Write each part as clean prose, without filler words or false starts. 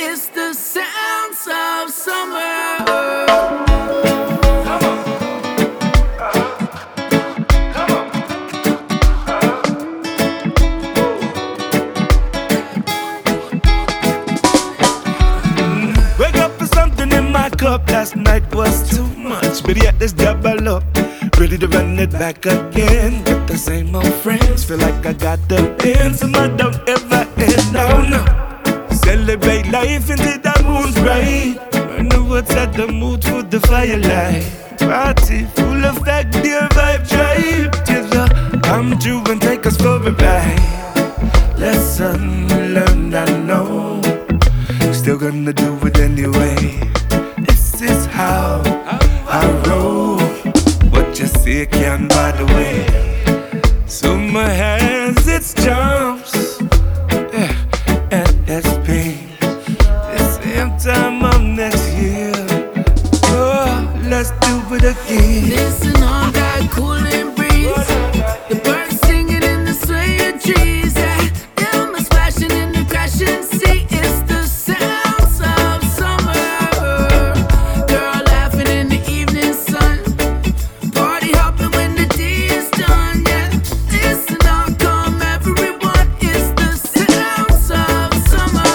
it's the sounds of summer. Cup last night was too much, but yet this double up. Ready to run it back again with the same old friends. Feel like I got the ends, and I don't ever end. No, no. Celebrate life until the moon's bright. I know what's at the mood for the firelight. Party full of that dear vibe drive. Just come true and take us for a ride. Lesson learned, I know. Still gonna do it anyway. This is how I roll. What you see can't buy the way. Summer has its charms, yeah, and its pain. The same time of next year. Oh, let's do it again. Listen on that cooling breeze. The birds singing in the swaying trees. Them are splashing in the crashing sea. It's the sounds of summer. Girl laughing in the evening sun. Party hopping when the day is done. Yeah, listen on, come everyone. It's the sounds of summer.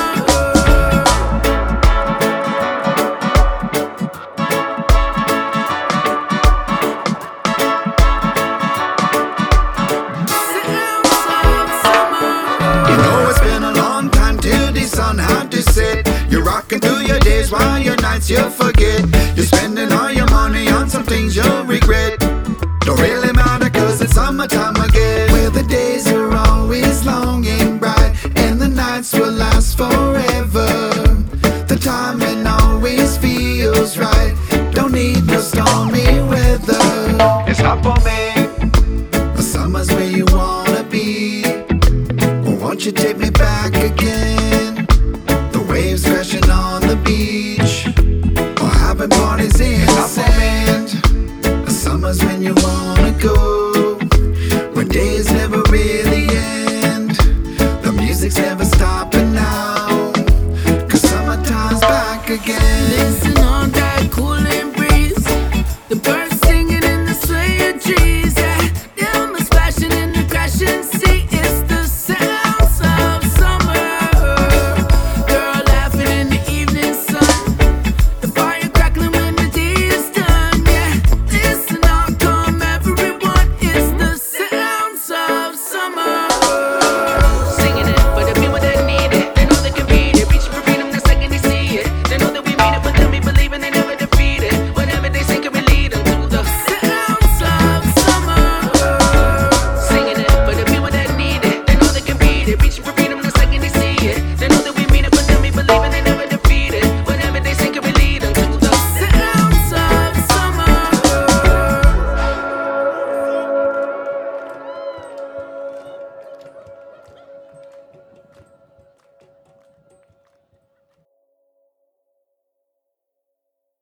You know it's been a long time till the sun had to set. You're rocking through your days while your nights you forget. You're spending all your money on some things you'll regret. Don't really matter cause it's summertime